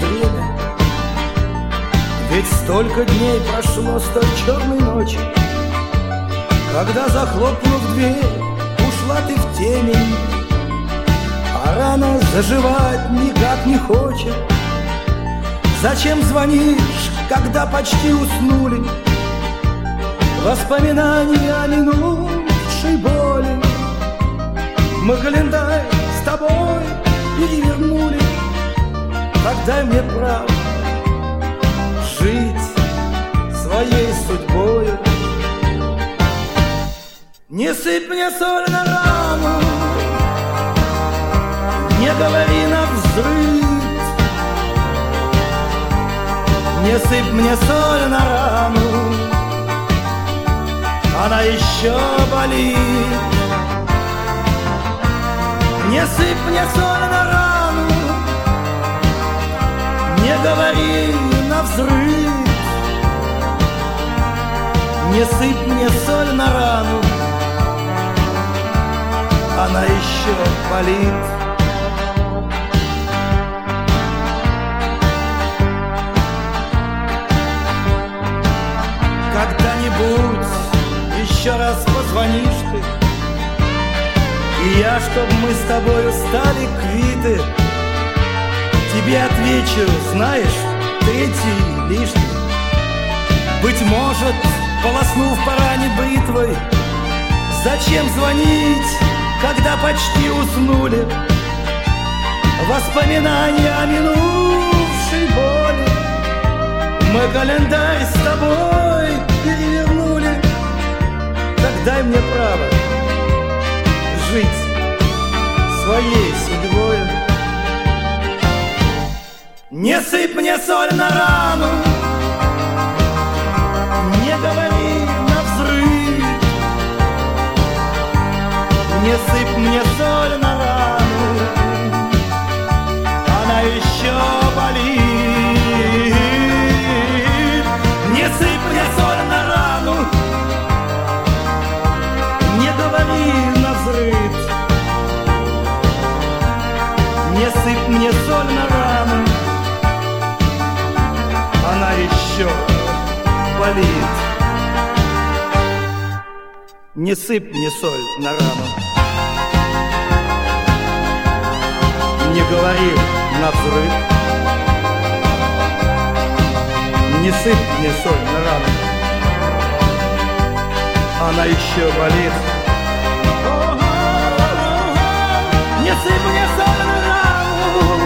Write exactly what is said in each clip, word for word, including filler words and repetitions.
время. Ведь столько дней прошло с той черной ночи, когда, захлопнув дверь, ушла ты в темень. А рана заживать никак не хочет. Зачем звонишь, когда почти уснули? Воспоминания о минувшей боли. Мы календарь с тобой перевернули. Так дай мне право жить своей судьбою. Не сыпь мне соль на рану, не говори навзрыд. Не сыпь мне соль на рану, она еще болит. Не сыпь мне соль на рану, не говори навзрыд. Не сыпь мне соль на рану, она еще болит. Когда-нибудь еще раз позвонишь ты, и я, чтоб мы с тобою стали квиты, тебе отвечу, знаешь, третий лишний. Быть может, полоснув по ране бритвой, зачем звонить, когда почти уснули? Воспоминания о минувшей боли. Мы календарь с тобой перевернули. Так дай мне право жить своей судьбою. Не сыпь мне соль на рану, не говори навзрыд. Не сыпь мне соль на рану, она еще болит. Не сыпь мне соль на рану, не говори навзрыд. Не сыпь мне соль на рану, она еще болит. Не сыпь мне соль на рану, не говори навзрыд. Не сыпь мне соль на рану, она еще болит. Не сыпь мне соль на рану,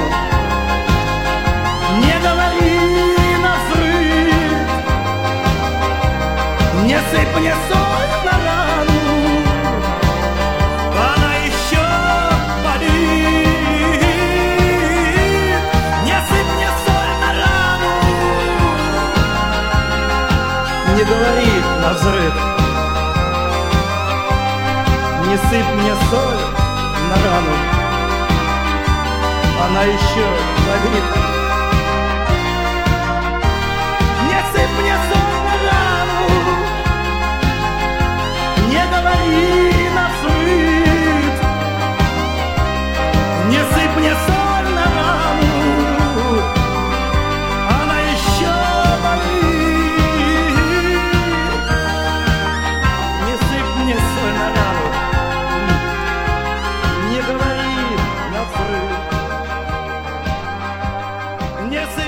не говори навзрыд. Не сыпь мне соль на рану, она еще болит. Не сыпь мне соль на рану, не говори навзрыд. Не сыпь мне соль на рану, она еще болит. Не сыпь мне соль на рану, не говори навзрыд. Не сыпь мне соль на рану, она еще болит. Не сыпь мне соль на рану, не говори навзрыд. Не сыпь